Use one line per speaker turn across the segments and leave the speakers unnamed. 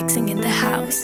mixing in the house.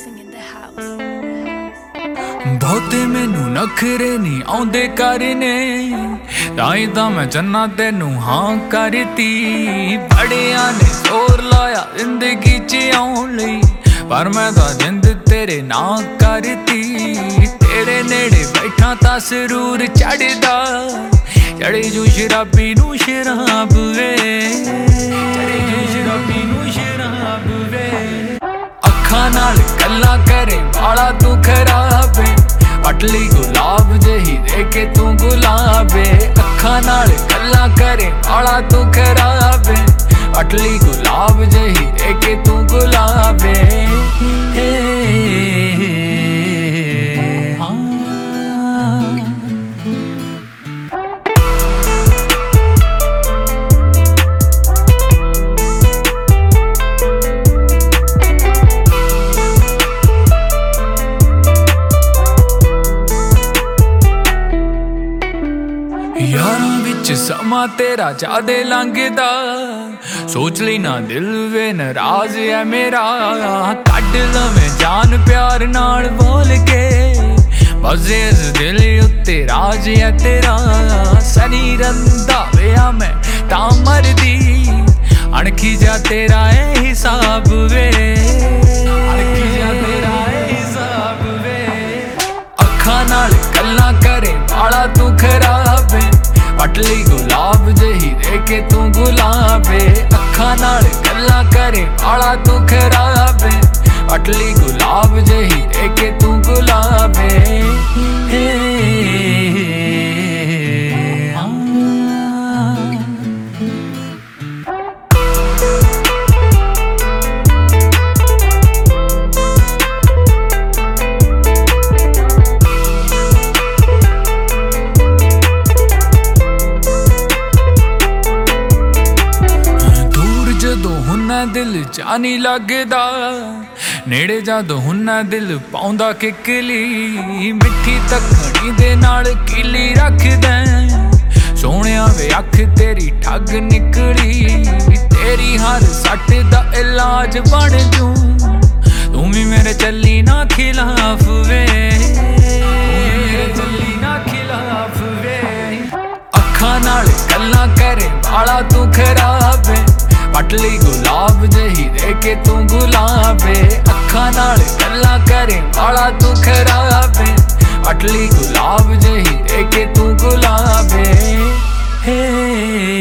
बहुते मैनू नखरे नहीं आउंदे करने ताई तां मैं चन्ना तेनू हाँ करती बड़िया ने जोर लाया जिंदगी च आउण लई पर मैं तां जिंद तेरे ना करती तेरे नेड़े बैठा तां सरूर चढ़दा चढ़े जो शराबी नू शराब वे चढ़े जो शराबी नू शराब वे अखां नाल गल्लां करे वाला तू खराब है पटली गुलाब जही देखे तू गुलाब है अखां नाल गल्लां करे वाला तू खराब है पटली गुलाब जही देखे तू गुलाब है यारां विच समा तेरा जादे लंघदा सोच ली ना दिल वे नाराज है मेरा कढ लवें जान प्यार नाल बोल के बज़ेज़ दिल उत्ते राज है तेरा सनी रंदा वेआ मैं तां मरदी अणखी जा तेरा ए हिसाब वे अणखी जा तेरा ए हिसाब वे अखां नाल गल्लां करे वाला तू खराब है पटली गुलाब जही देखे तू गुलाब है अखां नाल गल्लां करे वाला तू खराब है पटली गुलाब जही देखे तू गुलाब है दिल जानी लगदा नेड़े जादों हुन्ना दिल पाउंदा किकली मिठी तकड़ी दे नाल किली रखदा सोहणिया वे अख तेरी ठग निकली तेरी हर सट दा इलाज बन जूं तू भी मेरे चली ना खिलाफ वे मेरे चली ना खिलाफ वे अखां नाल गल्लां करे वाला तू खराब है पटली गुलाब जही देखे तू गुलाब है अखां नाल गल्लां करे वाला तू खराब है पटली गुलाब जही देखे तू गुलाब है